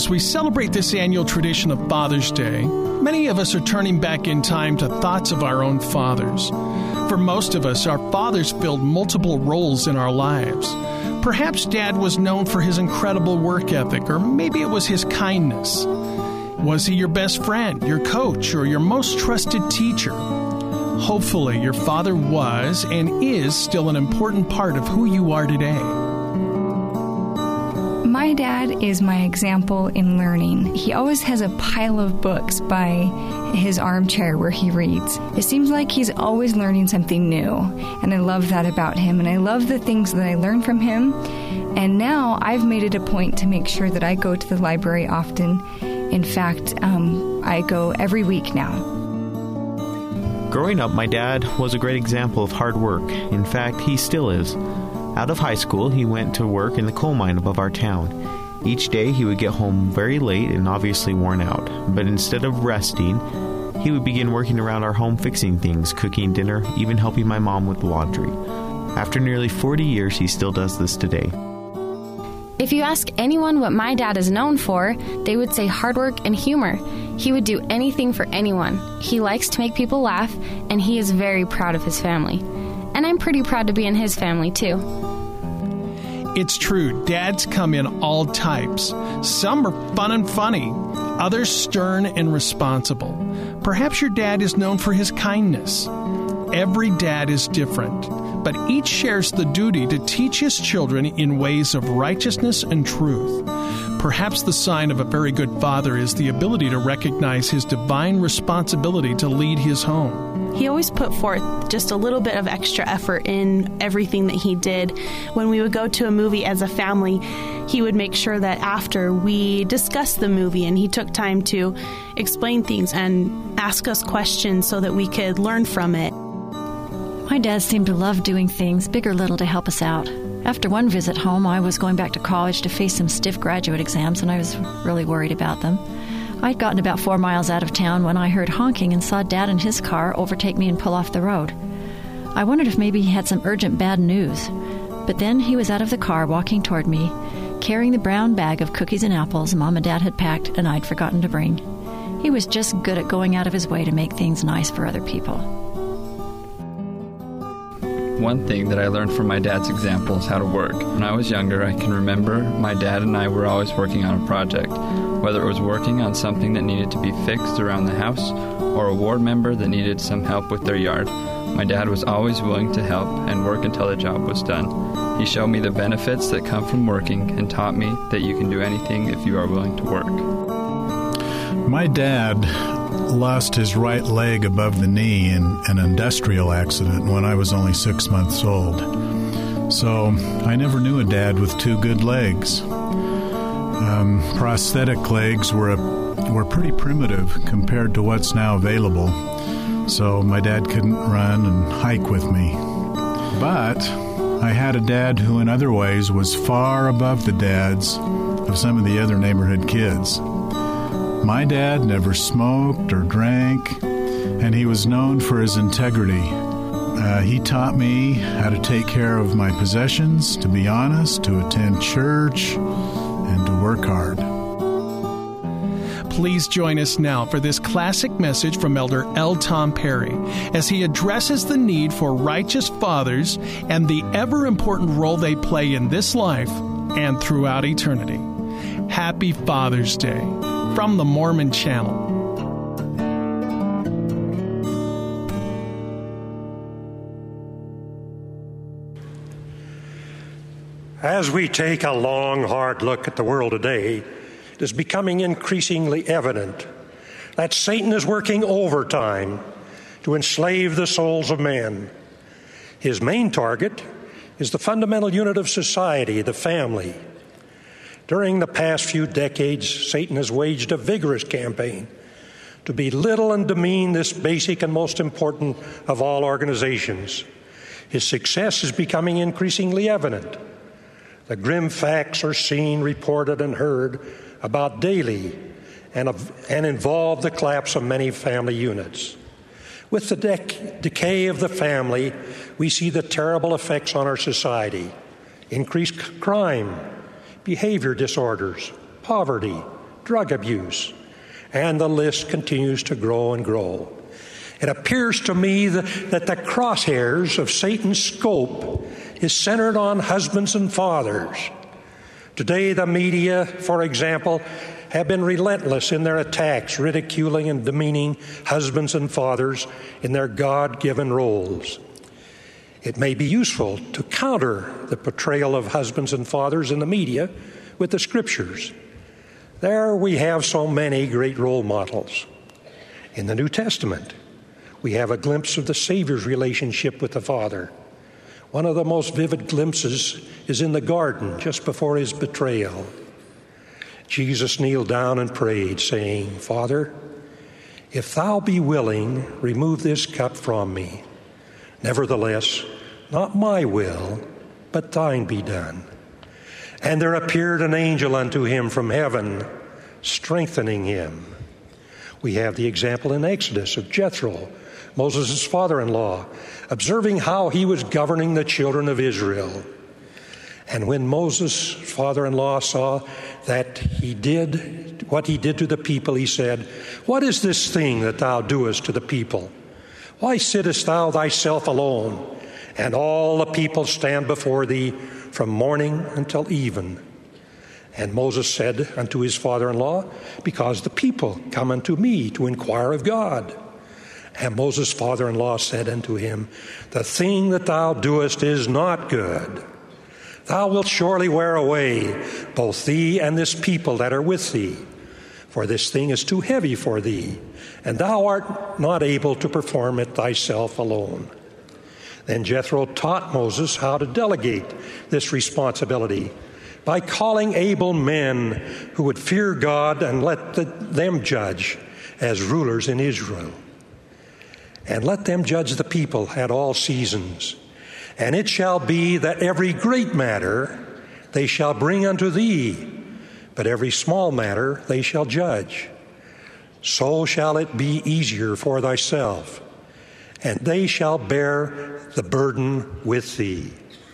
As we celebrate this annual tradition of Father's Day, many of us are turning back in time to thoughts of our own fathers. For most of us, our fathers filled multiple roles in our lives. Perhaps Dad was known for his incredible work ethic, or maybe it was his kindness. Was he your best friend, your coach, or your most trusted teacher? Hopefully, your father was and is still an important part of who you are today. My dad is my example in learning. He always has a pile of books by his armchair where he reads. It seems like he's always learning something new, and I love that about him, and I love the things that I learn from him. And now I've made it a point to make sure that I go to the library often. In fact, I go every week now. Growing up, my dad was a great example of hard work. In fact, he still is. Out of high school, he went to work in the coal mine above our town. Each day, he would get home very late and obviously worn out. But instead of resting, he would begin working around our home fixing things, cooking dinner, even helping my mom with laundry. After nearly 40 years, he still does this today. If you ask anyone what my dad is known for, they would say hard work and humor. He would do anything for anyone. He likes to make people laugh, and he is very proud of his family. And I'm pretty proud to be in his family, too. It's true, dads come in all types. Some are fun and funny, others stern and responsible. Perhaps your dad is known for his kindness. Every dad is different, but each shares the duty to teach his children in ways of righteousness and truth. Perhaps the sign of a very good father is the ability to recognize his divine responsibility to lead his home. He always put forth just a little bit of extra effort in everything that he did. When we would go to a movie as a family, he would make sure that after we discussed the movie, and he took time to explain things and ask us questions so that we could learn from it. My dad seemed to love doing things, big or little, to help us out. After one visit home, I was going back to college to face some stiff graduate exams, and I was really worried about them. I'd gotten about 4 miles out of town when I heard honking and saw Dad in his car overtake me and pull off the road. I wondered if maybe he had some urgent bad news. But then he was out of the car walking toward me, carrying the brown bag of cookies and apples Mom and Dad had packed and I'd forgotten to bring. He was just good at going out of his way to make things nice for other people. One thing that I learned from my dad's example is how to work. When I was younger, I can remember my dad and I were always working on a project, whether it was working on something that needed to be fixed around the house or a ward member that needed some help with their yard. My dad was always willing to help and work until the job was done. He showed me the benefits that come from working and taught me that you can do anything if you are willing to work. My dad lost his right leg above the knee in an industrial accident when I was only 6 months old. So I never knew a dad with 2 good legs. Prosthetic legs were pretty primitive compared to what's now available. So my dad couldn't run and hike with me. But I had a dad who in other ways was far above the dads of some of the other neighborhood kids. My dad never smoked or drank, and he was known for his integrity. He taught me how to take care of my possessions, to be honest, to attend church, and to work hard. Please join us now for this classic message from Elder L. Tom Perry as he addresses the need for righteous fathers and the ever-important role they play in this life and throughout eternity. Happy Father's Day from the Mormon Channel. As we take a long, hard look at the world today, it is becoming increasingly evident that Satan is working overtime to enslave the souls of men. His main target is the fundamental unit of society, the family. During the past few decades, Satan has waged a vigorous campaign to belittle and demean this basic and most important of all organizations. His success is becoming increasingly evident. The grim facts are seen, reported, and heard about daily and involve the collapse of many family units. With the decay of the family, we see the terrible effects on our society: increased crime, behavior disorders, poverty, drug abuse, and the list continues to grow and grow. It appears to me that the crosshairs of Satan's scope is centered on husbands and fathers. Today, the media, for example, have been relentless in their attacks, ridiculing and demeaning husbands and fathers in their God-given roles. It may be useful to counter the portrayal of husbands and fathers in the media with the Scriptures. There we have so many great role models. In the New Testament, we have a glimpse of the Savior's relationship with the Father. One of the most vivid glimpses is in the garden just before his betrayal. Jesus kneeled down and prayed, saying, "Father, if thou be willing, remove this cup from me. Nevertheless, not my will, but thine be done." And there appeared an angel unto him from heaven, strengthening him. We have the example in Exodus of Jethro, Moses' father-in-law, observing how he was governing the children of Israel. And when Moses' father-in-law saw that he did what he did to the people, he said, "What is this thing that thou doest to the people? Why sittest thou thyself alone, and all the people stand before thee from morning until even?" And Moses said unto his father-in-law, "Because the people come unto me to inquire of God." And Moses' father-in-law said unto him, "The thing that thou doest is not good. Thou wilt surely wear away both thee and this people that are with thee. For this thing is too heavy for thee, and thou art not able to perform it thyself alone." Then Jethro taught Moses how to delegate this responsibility by calling able men who would fear God and let them judge as rulers in Israel. And let them judge the people at all seasons. And it shall be that every great matter they shall bring unto thee, but every small matter they shall judge. So shall it be easier for thyself, and they shall bear the burden with thee.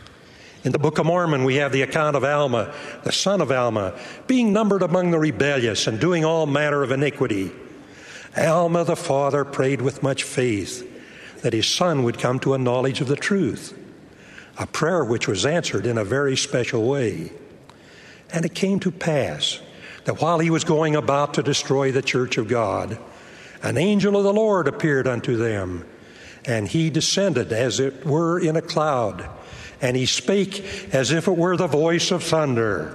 In the Book of Mormon, we have the account of Alma, the son of Alma, being numbered among the rebellious and doing all manner of iniquity. Alma, the father, prayed with much faith that his son would come to a knowledge of the truth, a prayer which was answered in a very special way. And it came to pass that while he was going about to destroy the church of God, an angel of the Lord appeared unto them, and he descended as it were in a cloud, and he spake as if it were the voice of thunder.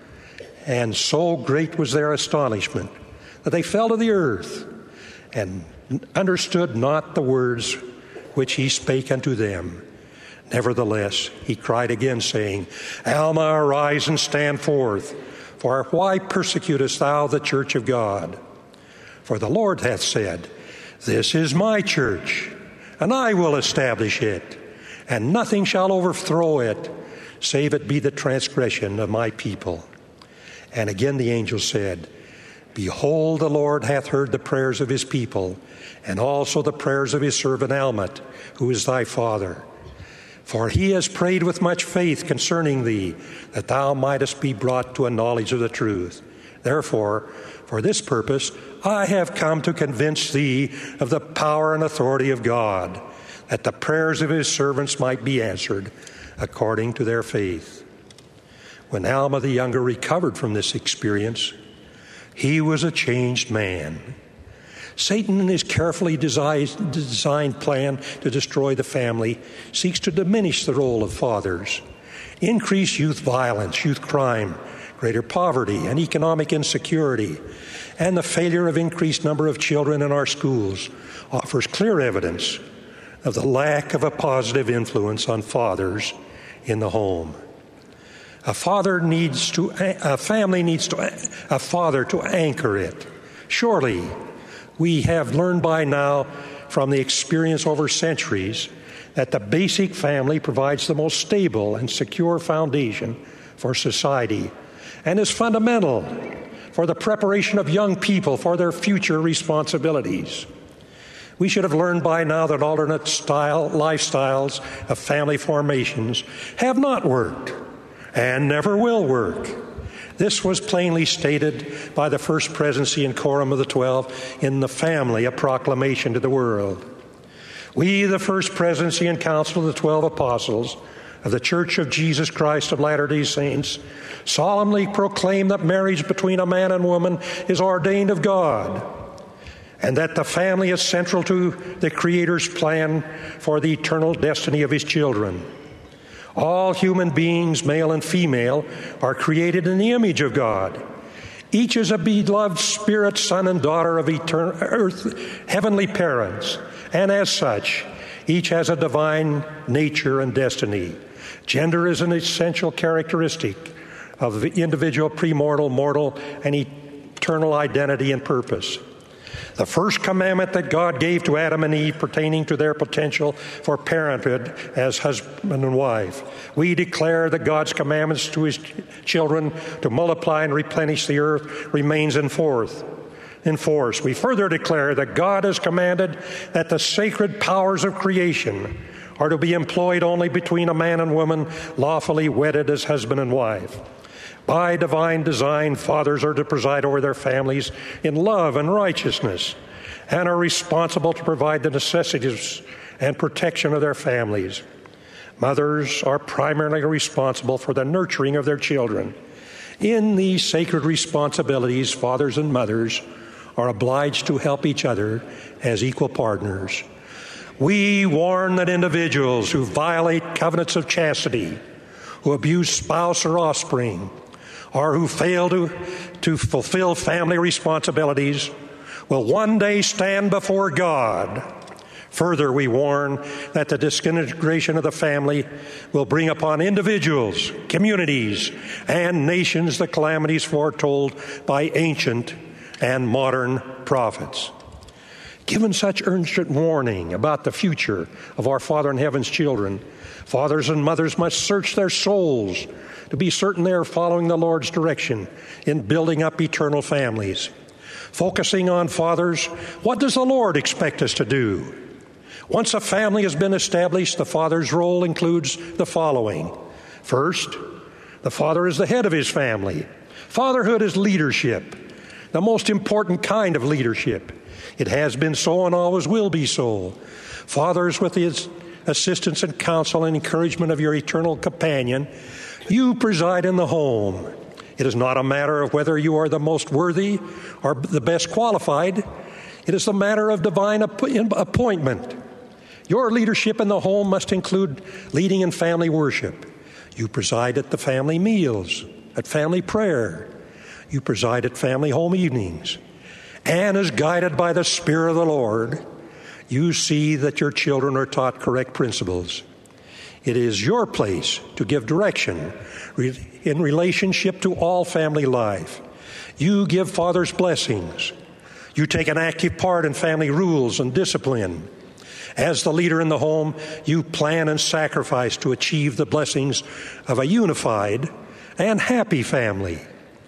And so great was their astonishment that they fell to the earth and understood not the words which he spake unto them. Nevertheless, he cried again, saying, "Alma, arise and stand forth, for why persecutest thou the church of God? For the Lord hath said, This is my church, and I will establish it, and nothing shall overthrow it, save it be the transgression of my people." And again the angel said, "Behold, the Lord hath heard the prayers of his people, and also the prayers of his servant Alma, who is thy father. For he has prayed with much faith concerning thee, that thou mightest be brought to a knowledge of the truth. Therefore, for this purpose, I have come to convince thee of the power and authority of God, that the prayers of his servants might be answered according to their faith." When Alma the younger recovered from this experience, he was a changed man. Satan, in his carefully designed plan to destroy the family, seeks to diminish the role of fathers, increase youth violence, youth crime, greater poverty and economic insecurity, and the failure of increased number of children in our schools offers clear evidence of the lack of a positive influence on fathers in the home. A family needs a father to anchor it. Surely, we have learned by now from the experience over centuries that the basic family provides the most stable and secure foundation for society and is fundamental for the preparation of young people for their future responsibilities. We should have learned by now that alternate lifestyles of family formations have not worked and never will work. This was plainly stated by the first presidency and quorum of the 12 in the family, a proclamation to the world. We, the first presidency and council of the 12 apostles of the Church of Jesus Christ of Latter-day Saints, solemnly proclaim that marriage between a man and woman is ordained of God, and that the family is central to the Creator's plan for the eternal destiny of His children. All human beings, male and female, are created in the image of God. Each is a beloved spirit, son and daughter of heavenly parents, and as such, each has a divine nature and destiny. Gender is an essential characteristic of the individual premortal, mortal, and eternal identity and purpose. The first commandment that God gave to Adam and Eve pertaining to their potential for parenthood as husband and wife. We declare that God's commandments to His children to multiply and replenish the earth remains in force. We further declare that God has commanded that the sacred powers of creation are to be employed only between a man and woman lawfully wedded as husband and wife. By divine design, fathers are to preside over their families in love and righteousness, and are responsible to provide the necessities and protection of their families. Mothers are primarily responsible for the nurturing of their children. In these sacred responsibilities, fathers and mothers are obliged to help each other as equal partners. We warn that individuals who violate covenants of chastity, who abuse spouse or offspring, or who fail to fulfill family responsibilities will one day stand before God. Further, we warn that the disintegration of the family will bring upon individuals, communities, and nations the calamities foretold by ancient and modern prophets. Given such urgent warning about the future of our Father in Heaven's children, fathers and mothers must search their souls to be certain they are following the Lord's direction in building up eternal families. Focusing on fathers, what does the Lord expect us to do? Once a family has been established, the father's role includes the following. First, the father is the head of his family. Fatherhood is leadership, the most important kind of leadership. It has been so and always will be so. Fathers, with the assistance and counsel and encouragement of your eternal companion, you preside in the home. It is not a matter of whether you are the most worthy or the best qualified. It is a matter of divine appointment. Your leadership in the home must include leading in family worship. You preside at the family meals, at family prayer. You preside at family home evenings. And as guided by the Spirit of the Lord, you see that your children are taught correct principles. It is your place to give direction in relationship to all family life. You give fathers blessings. You take an active part in family rules and discipline. As the leader in the home, you plan and sacrifice to achieve the blessings of a unified and happy family.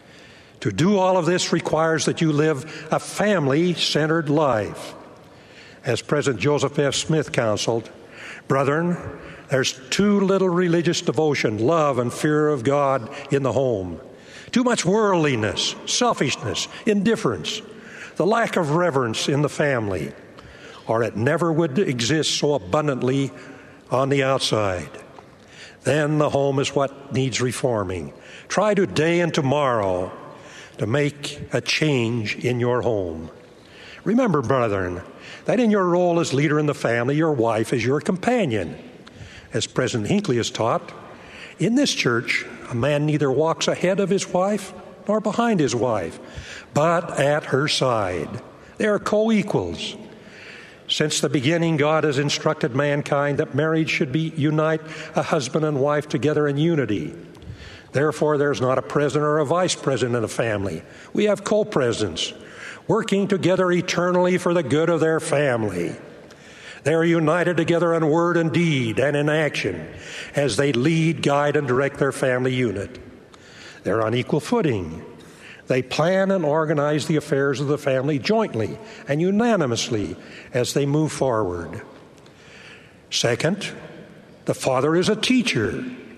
To do all of this requires that you live a family-centered life. As President Joseph F. Smith counseled, brethren, there's too little religious devotion, love, and fear of God in the home. Too much worldliness, selfishness, indifference, the lack of reverence in the family, or it never would exist so abundantly on the outside. Then the home is what needs reforming. Try today and tomorrow to make a change in your home. Remember, brethren, that in your role as leader in the family, your wife is your companion. As President Hinckley has taught, in this church, a man neither walks ahead of his wife nor behind his wife, but at her side. They are co-equals. Since the beginning, God has instructed mankind that marriage should unite a husband and wife together in unity. Therefore, there's not a president or a vice president in a family. We have co-presidents working together eternally for the good of their family. They are united together in word and deed and in action as they lead, guide, and direct their family unit. They're on equal footing. They plan and organize the affairs of the family jointly and unanimously as they move forward. Second, the father is a teacher.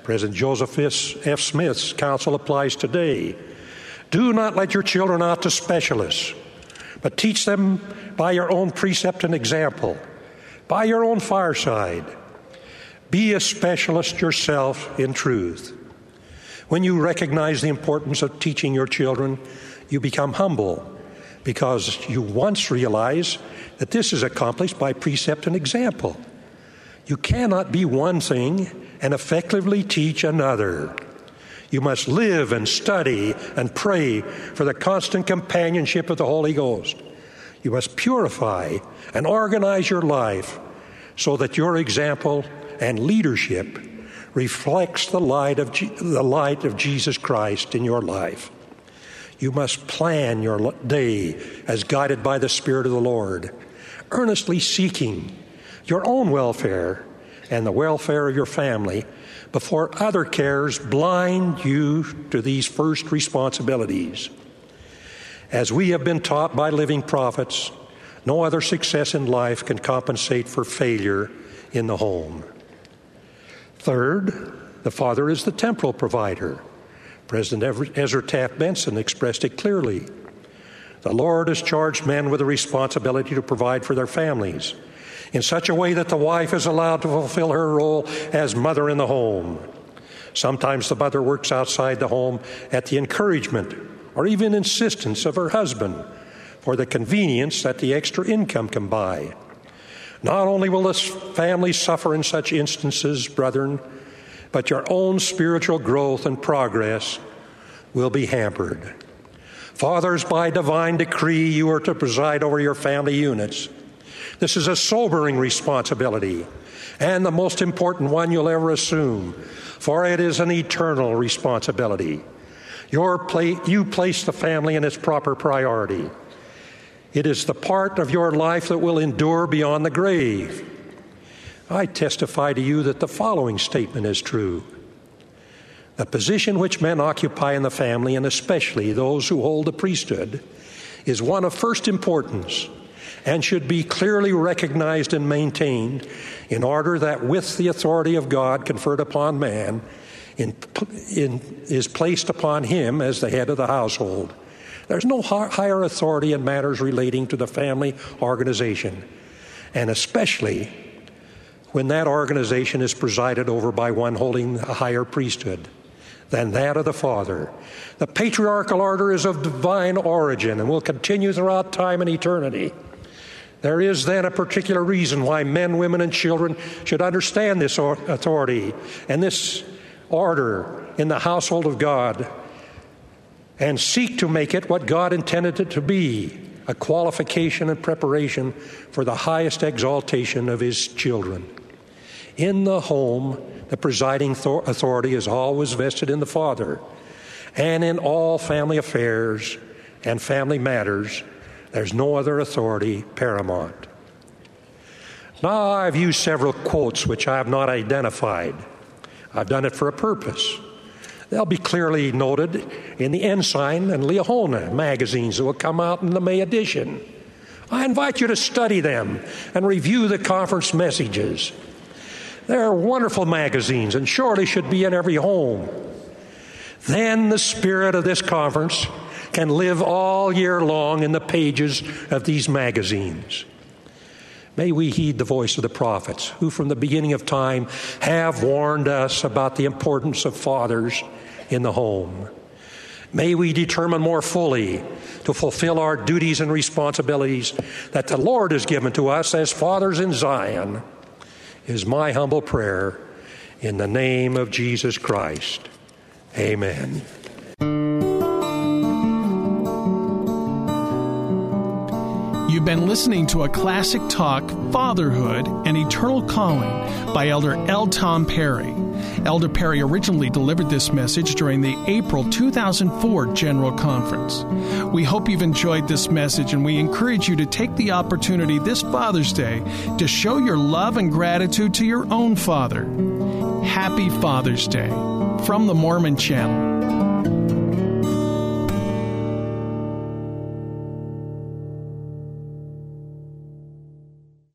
President Joseph F. Smith's counsel applies today. Do not let your children out to specialists, but teach them by your own precept and example, by your own fireside. Be a specialist yourself in truth. When you recognize the importance of teaching your children, you become humble because you once realize that this is accomplished by precept and example. You cannot be one thing and effectively teach another. You must live and study and pray for the constant companionship of the Holy Ghost. You must purify and organize your life so that your example and leadership reflects the light of Jesus Christ in your life. You must plan your day as guided by the Spirit of the Lord, earnestly seeking your own welfare and the welfare of your family before other cares blind you to these first responsibilities. As we have been taught by living prophets, no other success in life can compensate for failure in the home. Third, the father is the temporal provider. President Ezra Taft Benson expressed it clearly. The Lord has charged men with the responsibility to provide for their families in such a way that the wife is allowed to fulfill her role as mother in the home. Sometimes the mother works outside the home at the encouragement or even insistence of her husband for the convenience that the extra income can buy. Not only will this family suffer in such instances, brethren, but your own spiritual growth and progress will be hampered. Fathers, by divine decree, you are to preside over your family units. This is a sobering responsibility and the most important one you'll ever assume, for it is an eternal responsibility. You place the family in its proper priority. It is the part of your life that will endure beyond the grave. I testify to you that the following statement is true. The position which men occupy in the family, and especially those who hold the priesthood, is one of first importance and should be clearly recognized and maintained in order that with the authority of God conferred upon man is placed upon him as the head of the household. There's no higher authority in matters relating to the family organization, and especially when that organization is presided over by one holding a higher priesthood than that of the father. The patriarchal order is of divine origin and will continue throughout time and eternity. There is then a particular reason why men, women, and children should understand this authority and this order in the household of God and seek to make it what God intended it to be, a qualification and preparation for the highest exaltation of His children. In the home, the presiding authority is always vested in the father, and in all family affairs and family matters, there's no other authority paramount. Now, I've used several quotes which I have not identified. I've done it for a purpose. They'll be clearly noted in the Ensign and Liahona magazines that will come out in the May edition. I invite you to study them and review the conference messages. They're wonderful magazines and surely should be in every home. Then the spirit of this conference can live all year long in the pages of these magazines. May we heed the voice of the prophets, who from the beginning of time have warned us about the importance of fathers in the home. May we determine more fully to fulfill our duties and responsibilities that the Lord has given to us as fathers in Zion, is my humble prayer in the name of Jesus Christ. Amen. You've been listening to a classic talk, Fatherhood and Eternal Calling, by Elder L. Tom Perry. Elder Perry originally delivered this message during the April 2004 General Conference. We hope you've enjoyed this message, and we encourage you to take the opportunity this Father's Day to show your love and gratitude to your own father. Happy Father's Day from the Mormon Channel.